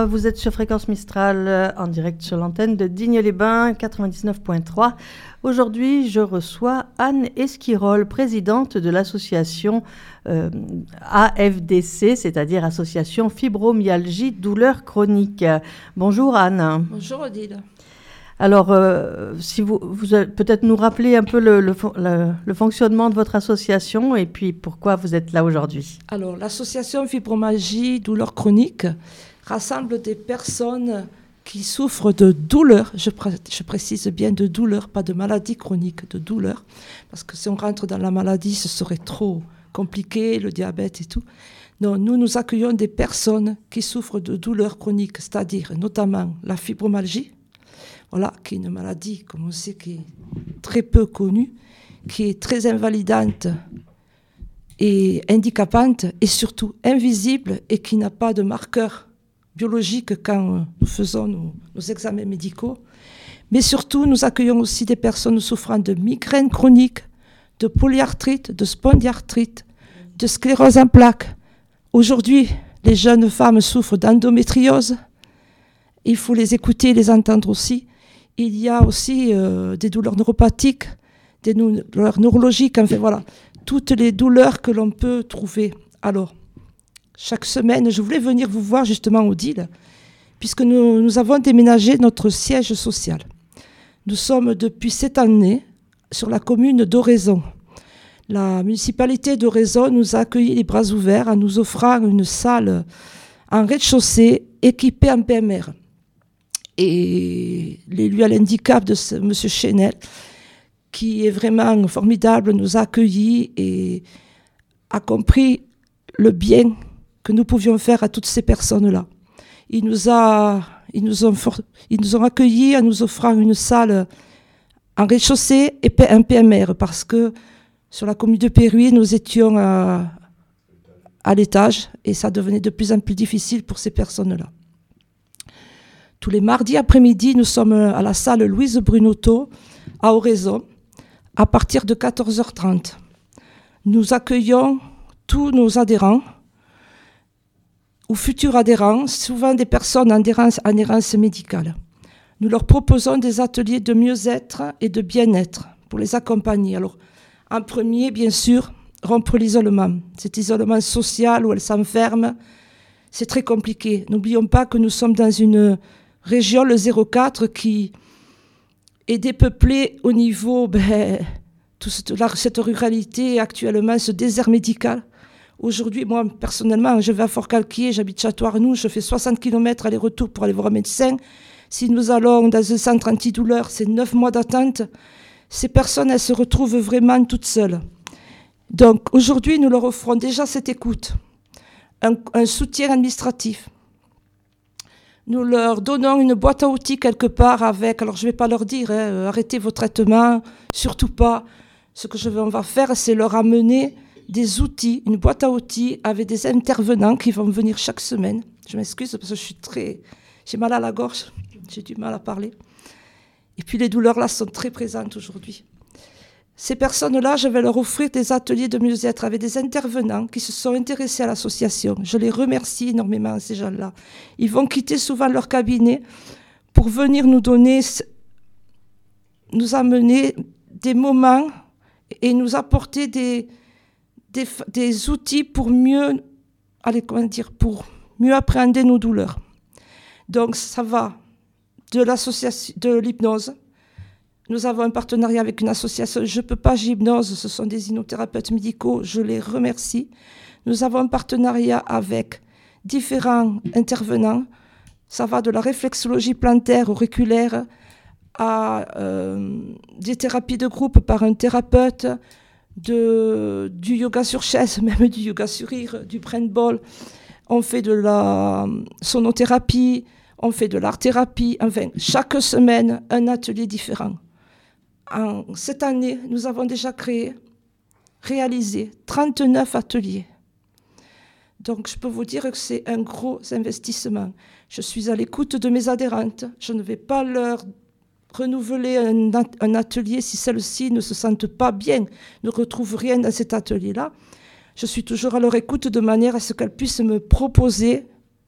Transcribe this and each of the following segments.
vous êtes sur Fréquence Mistral en direct sur l'antenne de Digne-les-Bains 99.3. Aujourd'hui, je reçois Anne Esquirol, présidente de l'association AFDC, c'est-à-dire Association Fibromyalgie Douleurs Chroniques. Bonjour Anne. Bonjour Odile. Alors, si vous peut-être nous rappeler un peu le fonctionnement de votre association et puis pourquoi vous êtes là aujourd'hui. Alors, l'association Fibromyalgie Douleurs Chroniques rassemble des personnes qui souffrent de douleurs, je précise bien de douleurs, pas de maladies chroniques, de douleurs, parce que si on rentre dans la maladie, ce serait trop compliqué, le diabète et tout. Non, nous accueillons des personnes qui souffrent de douleurs chroniques, c'est-à-dire notamment la fibromyalgie, voilà, qui est une maladie, comme on sait, qui est très peu connue, qui est très invalidante et handicapante, et surtout invisible, et qui n'a pas de marqueur biologique quand nous faisons nos examens médicaux. Mais surtout, nous accueillons aussi des personnes souffrant de migraines chroniques, de polyarthrite, de spondyarthrite, de sclérose en plaques. Aujourd'hui, les jeunes femmes souffrent d'endométriose. Il faut les écouter et les entendre aussi. Il y a aussi des douleurs neuropathiques, des douleurs neurologiques, enfin voilà, toutes les douleurs que l'on peut trouver. Alors, chaque semaine, je voulais venir vous voir justement, Odile, puisque nous avons déménagé notre siège social. Nous sommes depuis cette année sur la commune d'Oraison. La municipalité d'Oraison nous a accueillis les bras ouverts en nous offrant une salle en rez-de-chaussée équipée en PMR. Et l'élu à l'handicap de M. Chenel, qui est vraiment formidable, nous a accueillis et a compris le bien que nous pouvions faire à toutes ces personnes-là. Ils nous ont accueillis en nous offrant une salle en rez-de-chaussée et un PMR, parce que sur la commune de Péruy, nous étions à l'étage et ça devenait de plus en plus difficile pour ces personnes-là. Tous les mardis après-midi, nous sommes à la salle Louise Brunotto, à Oraison, à partir de 14h30. Nous accueillons tous nos adhérents, ou futurs adhérents, souvent des personnes en errance médicale. Nous leur proposons des ateliers de mieux-être et de bien-être pour les accompagner. Alors, en premier, bien sûr, rompre l'isolement. Cet isolement social où elles s'enferment, c'est très compliqué. N'oublions pas que nous sommes dans une région, le 04, qui est dépeuplée au niveau, cette ruralité actuellement, ce désert médical. Aujourd'hui, moi, personnellement, je vais à Fort-Calquier, j'habite Château-Arnoux, je fais 60 km aller-retour pour aller voir un médecin. Si nous allons dans un centre antidouleur, c'est 9 mois d'attente. Ces personnes, elles se retrouvent vraiment toutes seules. Donc, aujourd'hui, nous leur offrons déjà cette écoute, un soutien administratif. Nous leur donnons une boîte à outils quelque part avec, alors je ne vais pas leur dire, arrêtez vos traitements, surtout pas. Ce que on va faire, c'est leur amener des outils, une boîte à outils avec des intervenants qui vont venir chaque semaine. Je m'excuse parce que j'ai mal à la gorge, j'ai du mal à parler. Et puis les douleurs là sont très présentes aujourd'hui. Ces personnes-là, je vais leur offrir des ateliers de mieux-être avec des intervenants qui se sont intéressés à l'association. Je les remercie énormément, ces gens-là. Ils vont quitter souvent leur cabinet pour venir nous amener des moments et nous apporter des outils pour mieux appréhender nos douleurs. Donc ça va de l'hypnose. Nous avons un partenariat avec une association Je peux pas, j'hypnose, ce sont des hypnothérapeutes médicaux, je les remercie. Nous avons un partenariat avec différents intervenants. Ça va de la réflexologie plantaire, auriculaire, à des thérapies de groupe par un thérapeute, du yoga sur chaise, même du yoga sur rire, du brain-ball. On fait de la sonothérapie, on fait de l'art-thérapie. Enfin, chaque semaine, un atelier différent. Cette année, nous avons déjà réalisé 39 ateliers. Donc, je peux vous dire que c'est un gros investissement. Je suis à l'écoute de mes adhérentes. Je ne vais pas leur renouveler un atelier si celles-ci ne se sentent pas bien, ne retrouvent rien dans cet atelier-là. Je suis toujours à leur écoute de manière à ce qu'elles puissent me proposer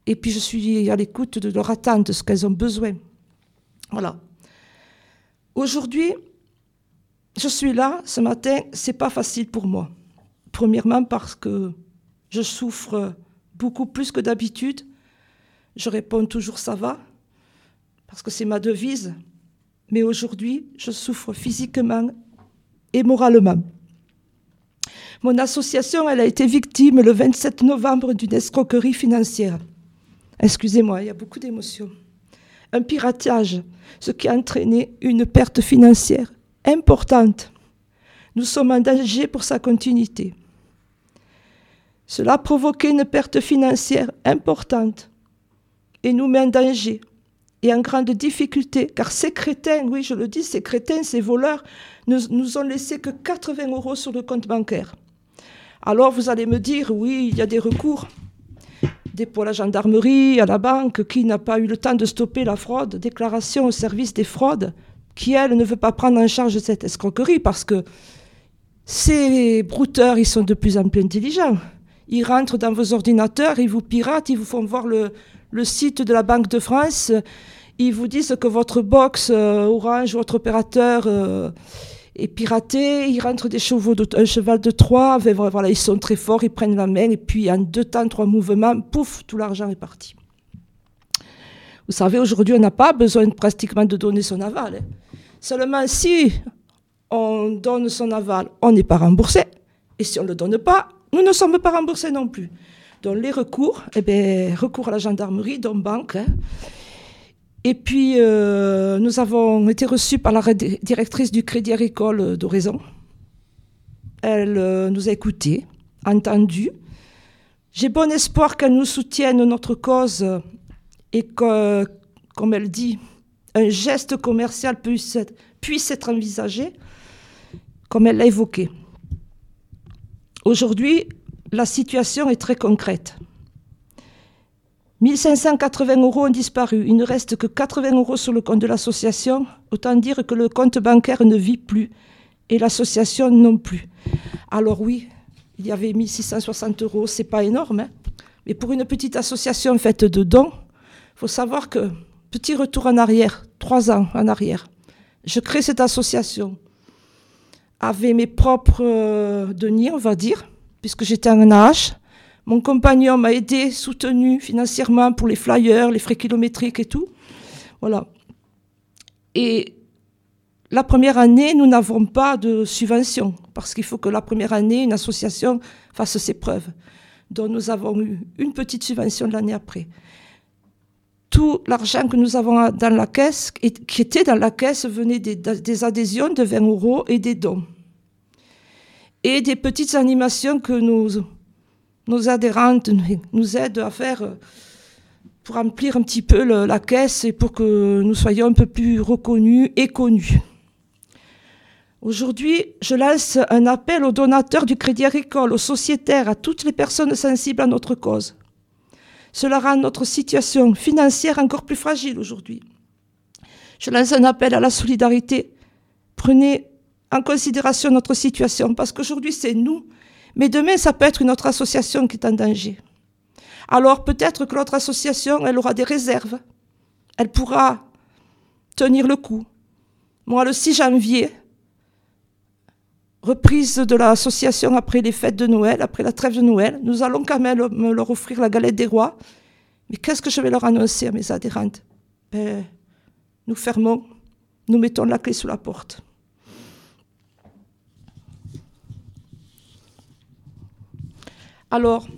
Et puis je suis à l'écoute de leurs attentes, de ce qu'elles ont besoin. Voilà. Aujourd'hui, je suis là, ce matin, c'est pas facile pour moi. Premièrement parce que je souffre beaucoup plus que d'habitude. Je réponds toujours ça va, parce que c'est ma devise. Mais aujourd'hui, je souffre physiquement et moralement. Mon association, elle a été victime le 27 novembre d'une escroquerie financière. Excusez-moi, il y a beaucoup d'émotions. Un piratage, ce qui a entraîné une perte financière importante. Nous sommes en danger pour sa continuité. Cela a provoqué une perte financière importante et nous met en danger et en grande difficulté, car ces crétins, oui je le dis, ces crétins, ces voleurs, nous ont laissé que 80 € sur le compte bancaire. Alors vous allez me dire, oui, il y a des recours, dépôt à la gendarmerie, à la banque, qui n'a pas eu le temps de stopper la fraude, déclaration au service des fraudes, qui, elle, ne veut pas prendre en charge cette escroquerie, parce que ces brouteurs, ils sont de plus en plus intelligents. Ils rentrent dans vos ordinateurs, ils vous piratent, ils vous font voir le site de la Banque de France, ils vous disent que votre box Orange, votre opérateur est piraté, ils rentrent un cheval de Troie, voilà, ils sont très forts, ils prennent la main, et puis en 2 temps, 3 mouvements, pouf, tout l'argent est parti. Vous savez, aujourd'hui, on n'a pas besoin pratiquement de donner son aval. Seulement, si on donne son aval, on n'est pas remboursé, et si on ne le donne pas, nous ne sommes pas remboursés non plus. Donc les recours, recours à la gendarmerie, donc banque. Et puis nous avons été reçus par la directrice du Crédit Agricole d'Oraison. Elle nous a écoutés, entendus. J'ai bon espoir qu'elle nous soutienne notre cause et que, comme elle dit, un geste commercial puisse être envisagé, comme elle l'a évoqué. Aujourd'hui, la situation est très concrète. 1 580 € ont disparu. Il ne reste que 80 € sur le compte de l'association. Autant dire que le compte bancaire ne vit plus et l'association non plus. Alors oui, il y avait 1 660 €, c'est pas énorme, hein, mais pour une petite association faite de dons, il faut savoir que, petit retour en arrière, 3 ans en arrière, je crée cette association avec mes propres deniers, on va dire, puisque j'étais en AH. Mon compagnon m'a aidé, soutenu financièrement pour les flyers, les frais kilométriques et tout. Voilà. Et la première année, nous n'avons pas de subvention, parce qu'il faut que la première année, une association fasse ses preuves. Donc nous avons eu une petite subvention l'année après. Tout l'argent que nous avons dans la caisse, qui était dans la caisse, venait des adhésions de 20 € et des dons. Et des petites animations que nos adhérentes nous aident à faire pour remplir un petit peu la caisse et pour que nous soyons un peu plus reconnus et connus. Aujourd'hui, je lance un appel aux donateurs du Crédit Agricole, aux sociétaires, à toutes les personnes sensibles à notre cause. Cela rend notre situation financière encore plus fragile aujourd'hui. Je lance un appel à la solidarité. Prenez en considération notre situation, parce qu'aujourd'hui c'est nous, mais demain ça peut être une autre association qui est en danger. Alors peut-être que l'autre association, elle aura des réserves, elle pourra tenir le coup. Moi, le 6 janvier, reprise de l'association après les fêtes de Noël, après la trêve de Noël, nous allons quand même leur offrir la galette des rois. Mais qu'est-ce que je vais leur annoncer à mes adhérentes ? Nous fermons, nous mettons la clé sous la porte. Alors,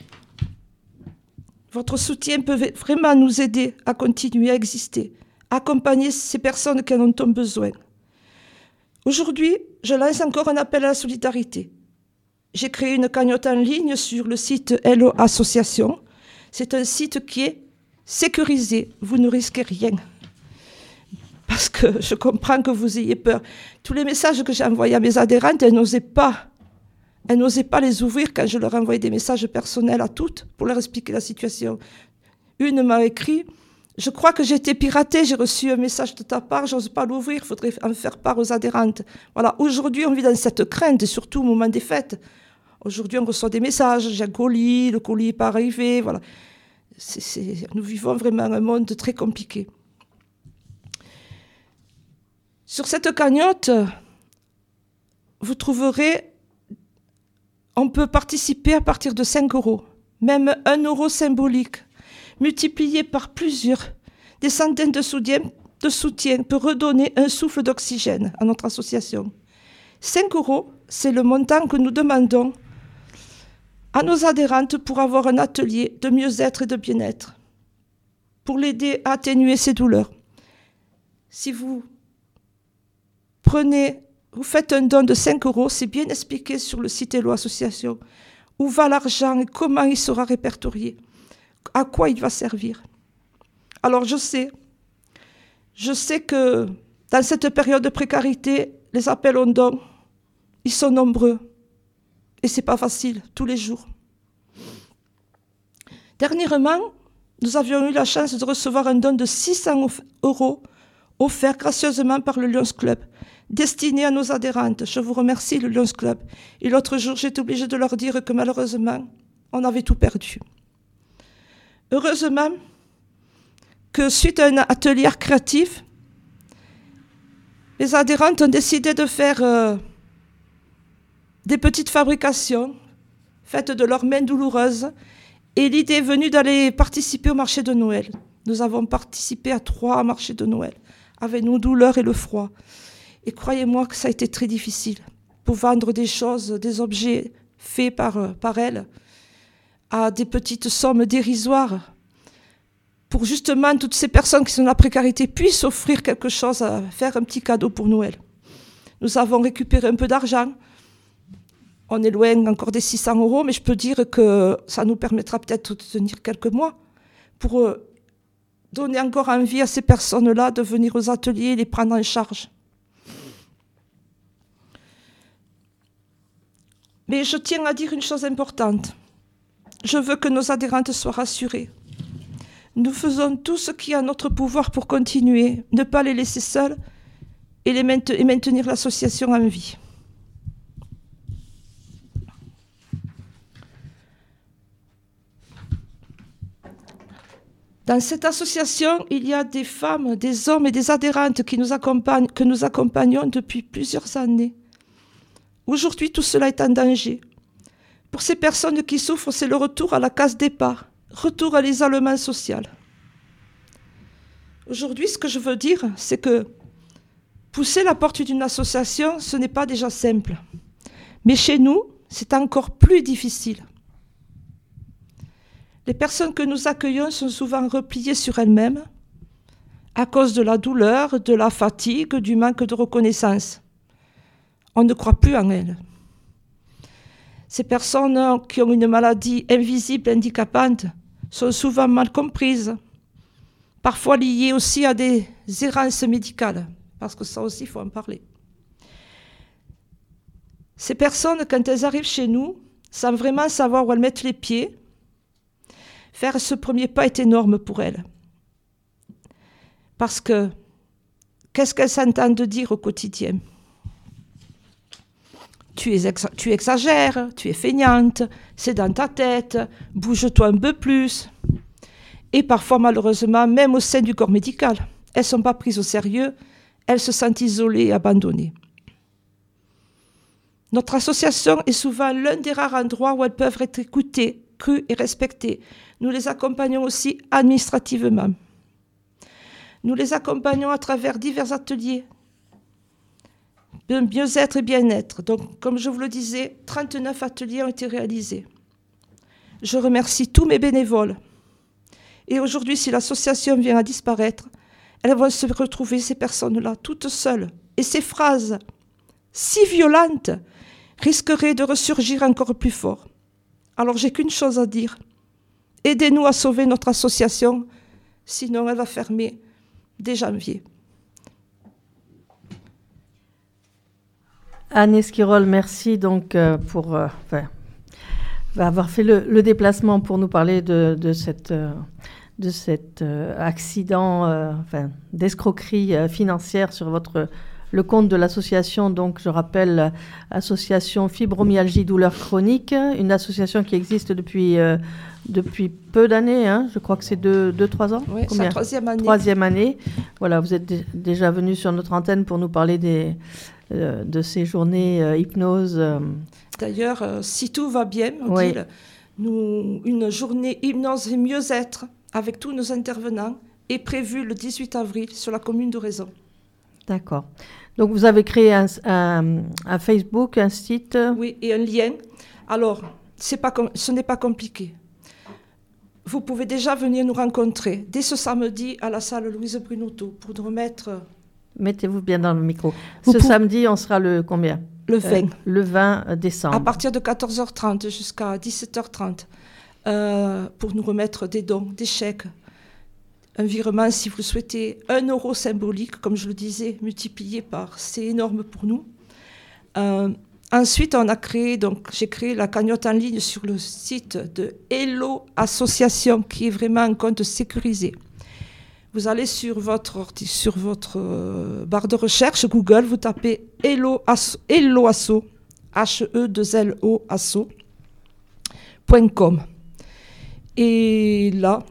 votre soutien peut vraiment nous aider à continuer à exister, à accompagner ces personnes qui en ont besoin. Aujourd'hui, je lance encore un appel à la solidarité. J'ai créé une cagnotte en ligne sur le site Hello Association. C'est un site qui est sécurisé, vous ne risquez rien. Parce que je comprends que vous ayez peur. Tous les messages que j'ai envoyés à mes adhérentes, elles n'osaient pas les ouvrir quand je leur envoyais des messages personnels à toutes pour leur expliquer la situation. Une m'a écrit « Je crois que j'ai été piratée, j'ai reçu un message de ta part, j'ose pas l'ouvrir, il faudrait en faire part aux adhérentes. » Voilà, aujourd'hui on vit dans cette crainte, et surtout au moment des fêtes. Aujourd'hui on reçoit des messages, j'ai un colis, le colis n'est pas arrivé, voilà. Nous vivons vraiment un monde très compliqué. Sur cette cagnotte, vous trouverez, on peut participer à partir de 5 €, même 1 € symbolique, multiplié par plusieurs, des centaines de soutiens peut redonner un souffle d'oxygène à notre association. 5 €, c'est le montant que nous demandons à nos adhérentes pour avoir un atelier de mieux-être et de bien-être, pour l'aider à atténuer ses douleurs. Si vous faites un don de 5 €, c'est bien expliqué sur le site Hello Association, où va l'argent et comment il sera répertorié, à quoi il va servir. Alors je sais que dans cette période de précarité, les appels aux dons, ils sont nombreux. Et ce n'est pas facile, tous les jours. Dernièrement, nous avions eu la chance de recevoir un don de 600 € offert gracieusement par le Lions Club, destiné à nos adhérentes. Je vous remercie, le Lions Club. Et l'autre jour, j'étais obligée de leur dire que malheureusement, on avait tout perdu. Heureusement que suite à un atelier créatif, les adhérentes ont décidé de faire des petites fabrications faites de leurs mains douloureuses. Et l'idée est venue d'aller participer au marché de Noël. Nous avons participé à 3 marchés de Noël, avec nos douleurs et le froid. Et croyez-moi que ça a été très difficile, pour vendre des choses, des objets faits par elles, à des petites sommes dérisoires, pour justement toutes ces personnes qui sont dans la précarité puissent offrir quelque chose, à faire un petit cadeau pour Noël. Nous avons récupéré un peu d'argent. On est loin encore des 600 €, mais je peux dire que ça nous permettra peut-être de tenir quelques mois pour donner encore envie à ces personnes-là de venir aux ateliers et les prendre en charge. Mais je tiens à dire une chose importante. Je veux que nos adhérentes soient rassurées. Nous faisons tout ce qui est à notre pouvoir pour continuer, ne pas les laisser seules et maintenir l'association en vie. Dans cette association, il y a des femmes, des hommes et des adhérentes que nous accompagnons depuis plusieurs années. Aujourd'hui, tout cela est en danger. Pour ces personnes qui souffrent, c'est le retour à la case départ, retour à l'isolement social. Aujourd'hui, ce que je veux dire, c'est que pousser la porte d'une association, ce n'est pas déjà simple. Mais chez nous, c'est encore plus difficile. Les personnes que nous accueillons sont souvent repliées sur elles-mêmes à cause de la douleur, de la fatigue, du manque de reconnaissance. On ne croit plus en elles. Ces personnes qui ont une maladie invisible, handicapante, sont souvent mal comprises, parfois liées aussi à des errances médicales, parce que ça aussi, il faut en parler. Ces personnes, quand elles arrivent chez nous, sans vraiment savoir où elles mettent les pieds, faire ce premier pas est énorme pour elles. Parce que, qu'est-ce qu'elles s'entendent dire au quotidien ? Tu exagères, tu es feignante, c'est dans ta tête, bouge-toi un peu plus. Et parfois, malheureusement, même au sein du corps médical, elles ne sont pas prises au sérieux, elles se sentent isolées et abandonnées. Notre association est souvent l'un des rares endroits où elles peuvent être écoutées, crues et respectées. Nous les accompagnons aussi administrativement. Nous les accompagnons à travers divers ateliers de mieux-être et bien-être. Donc, comme je vous le disais, 39 ateliers ont été réalisés. Je remercie tous mes bénévoles. Et aujourd'hui, si l'association vient à disparaître, elles vont se retrouver, ces personnes-là, toutes seules. Et ces phrases si violentes risqueraient de ressurgir encore plus fort. Alors, j'ai qu'une chose à dire. Aidez-nous à sauver notre association, sinon elle va fermer dès janvier. Anne Esquirol, merci donc pour avoir fait le déplacement pour nous parler de cet accident d'escroquerie financière sur votre le compte de l'association, donc je rappelle, association Fibromyalgie Douleurs Chroniques, une association qui existe depuis peu d'années, hein. Je crois que c'est 2-3 ans. Oui, c'est la 3e année. 3e année. Voilà, vous êtes déjà venu sur notre antenne pour nous parler de ces journées hypnose. D'ailleurs, si tout va bien, Odile, une journée hypnose et mieux-être avec tous nos intervenants est prévue le 18 avril sur la commune d'Oraison. D'accord. Donc, vous avez créé un Facebook, un site. Oui, et un lien. Alors, ce n'est pas compliqué. Vous pouvez déjà venir nous rencontrer dès ce samedi à la salle Louise Brunotto pour nous remettre... Mettez-vous bien dans le micro. Samedi, on sera le combien ? Le 20. Le 20 décembre. À partir de 14h30 jusqu'à 17h30 pour nous remettre des dons, des chèques, un virement si vous le souhaitez, 1 € symbolique, comme je le disais, multiplié par, c'est énorme pour nous. Ensuite, j'ai créé la cagnotte en ligne sur le site de Hello Association, qui est vraiment un compte sécurisé. Vous allez sur votre barre de recherche Google, vous tapez Hello Asso, H-E-2-L-O asso.com. Et là,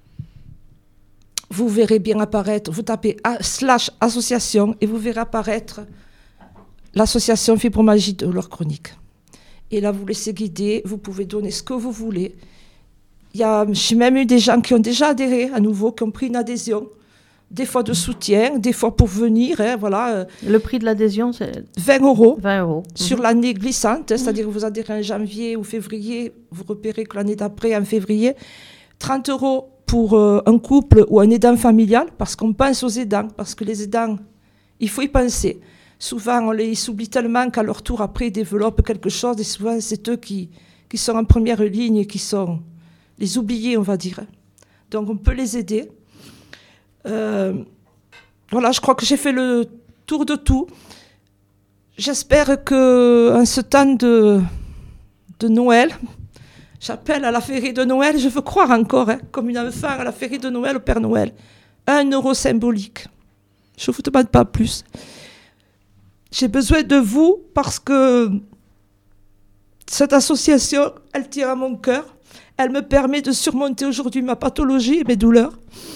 vous verrez bien apparaître, vous tapez /association et vous verrez apparaître l'association Fibromyalgie Douleurs Chroniques. Et là, vous laissez guider, vous pouvez donner ce que vous voulez. J'ai même eu des gens qui ont déjà adhéré à nouveau, qui ont pris une adhésion, des fois de soutien, des fois pour venir. Voilà. Le prix de l'adhésion, c'est 20 €. 20 € Sur l'année glissante, c'est-à-dire que vous adhérez en janvier ou février, vous repérez que l'année d'après, en février, 30 € pour un couple ou un aidant familial, parce qu'on pense aux aidants, parce que les aidants, il faut y penser. Souvent, ils s'oublient tellement qu'à leur tour, après, ils développent quelque chose, et souvent, c'est eux qui sont en première ligne et qui sont les oubliés, on va dire. Donc, on peut les aider. Voilà, je crois que j'ai fait le tour de tout. J'espère qu'en ce temps de Noël, j'appelle à la féerie de Noël, je veux croire encore, comme une enfant à la féerie de Noël au Père Noël. 1 € symbolique. Je ne vous demande pas plus. J'ai besoin de vous parce que cette association, elle tient à mon cœur. Elle me permet de surmonter aujourd'hui ma pathologie et mes douleurs.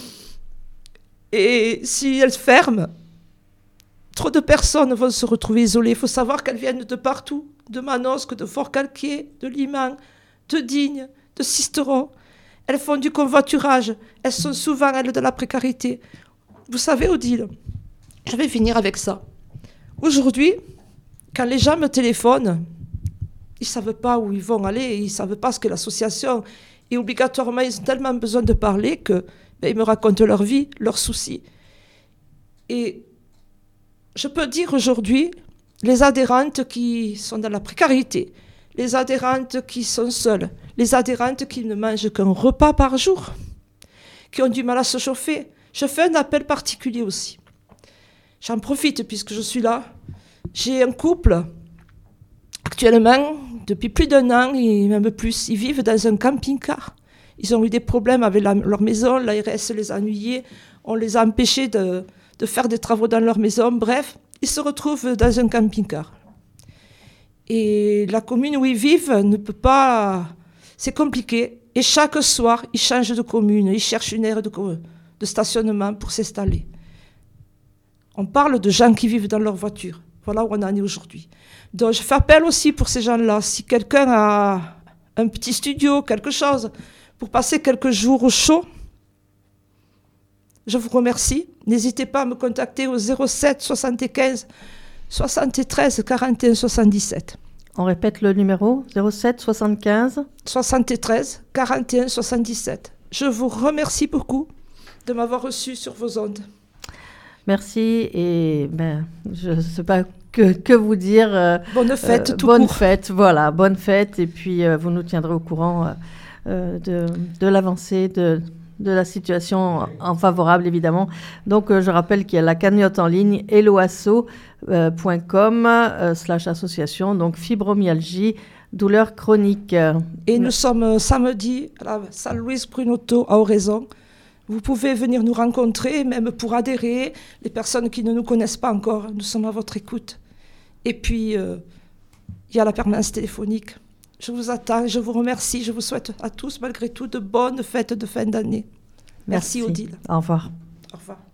Et si elle ferme, trop de personnes vont se retrouver isolées. Il faut savoir qu'elles viennent de partout, de Manosque, de Fort-Calquier, de Liman, de Digne, de Sisteron. Elles font du convoiturage. Elles sont souvent, elles, de la précarité. Vous savez, Odile, je vais finir avec ça. Aujourd'hui, quand les gens me téléphonent, ils ne savent pas où ils vont aller, ils ne savent pas ce qu'est l'association. Et obligatoirement, ils ont tellement besoin de parler qu'ils me racontent leur vie, leurs soucis. Et je peux dire aujourd'hui, les adhérentes qui sont dans la précarité, les adhérentes qui sont seules, les adhérentes qui ne mangent qu'un repas par jour, qui ont du mal à se chauffer, je fais un appel particulier aussi. J'en profite puisque je suis là. J'ai un couple, actuellement, depuis plus d'1 an, et même plus, ils vivent dans un camping-car. Ils ont eu des problèmes avec leur maison, l'ARS les a ennuyés, on les a empêchés de faire des travaux dans leur maison. Bref, ils se retrouvent dans un camping-car. Et la commune où ils vivent ne peut pas... C'est compliqué. Et chaque soir, ils changent de commune, ils cherchent une aire de stationnement pour s'installer. On parle de gens qui vivent dans leur voiture. Voilà où on en est aujourd'hui. Donc, je fais appel aussi pour ces gens-là. Si quelqu'un a un petit studio, quelque chose, pour passer quelques jours au chaud, je vous remercie. N'hésitez pas à me contacter au 07 75 73 41 77. On répète le numéro, 07 75 73 41 77. Je vous remercie beaucoup de m'avoir reçu sur vos ondes. Merci et je ne sais pas que vous dire. Bonne fête, tout bonne court. Fête, voilà, bonne fête. Et puis vous nous tiendrez au courant de l'avancée de la situation en favorable, évidemment. Donc je rappelle qu'il y a la cagnotte en ligne helloasso.com/association, donc fibromyalgie, douleurs chroniques. Et nous sommes samedi à la salle Louise Brunotto à Oraison. Vous pouvez venir nous rencontrer, même pour adhérer. Les personnes qui ne nous connaissent pas encore, nous sommes à votre écoute. Et puis, il y a la permanence téléphonique. Je vous attends, je vous remercie. Je vous souhaite à tous, malgré tout, de bonnes fêtes de fin d'année. Merci Odile. Au revoir. Au revoir.